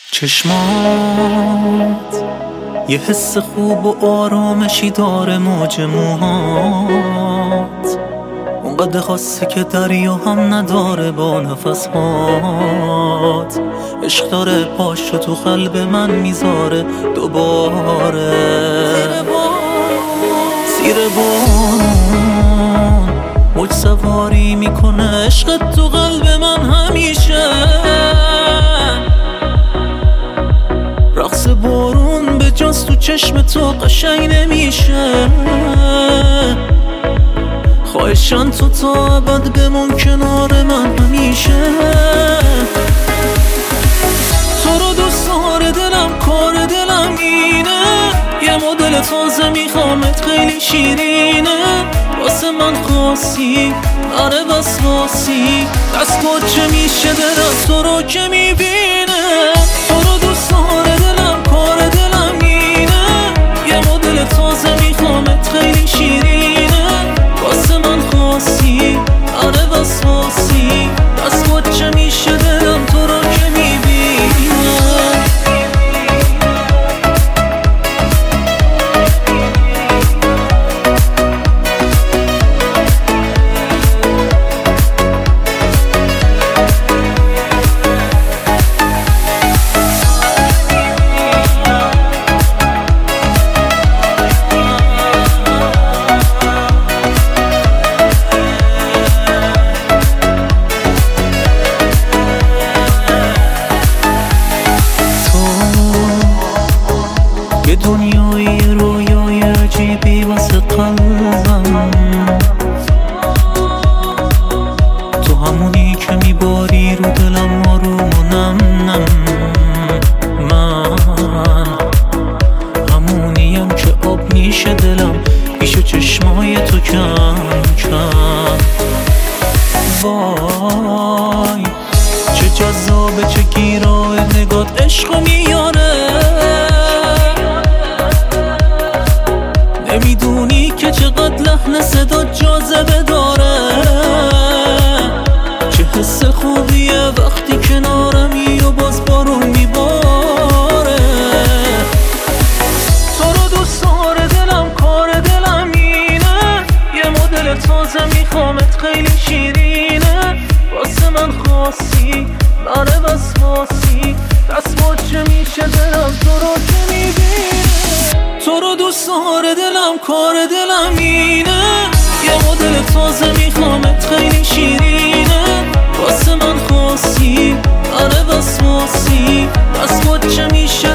چشمات یه حس خوب و آرامشی داره، موج موهات اونقدر خاصی که دریا هم نداره با نفسهات. عشق داره پاشو تو قلب من میذاره دوباره. زیر بارون موج سواری میکنه عشقت تو قلب من همیشه. رقص بارون به جاست تو چشم تو قشنگ نمیشه. خواهشان تو تا ابد بمون کنار من همیشه. تو رو دوست داره دلم، کار دلم اینه. یه مدل تازه میخوامت خیلی شیرینه. واسه من خاصی آره وسواسی. دست چه میشه دلم تو رو که میبینه. تو رو دوست داره دلم، کار دلم اینه. یه مدل تازه میخوامت خیلی شیرینه. واسه من خاصی آره وسواسی. دست چه میشه دلم تو رو که میبینه. یه دنیای رویای عجیبی واسه قلبم. تو همونی که میباری رو دلم آروم و نم نم. من همونیم که آب میشه دلم پیش چشمای تو کم کم. وای چه جذابه چه گیراه نگات عشقو میاره. نمیدونی که چقدر لحن صدا جاذبه داره. چه حس خوبیه وقتی کنارمی و باز بارون میباره. تو رو دوست داره دلم، کار دلم اینه. یه مدل تازه میخوامت خیلی شیرینه. واسه من خاصی آره وسواسی. دست چه میشه دلم تو رو که میبینه. تو رو دوست داره دلم، کار دلم اینه. یه مدل تازه میخوامت خیلی شیرینه. واسه من خاصی آره وسواسی. دست چه میشه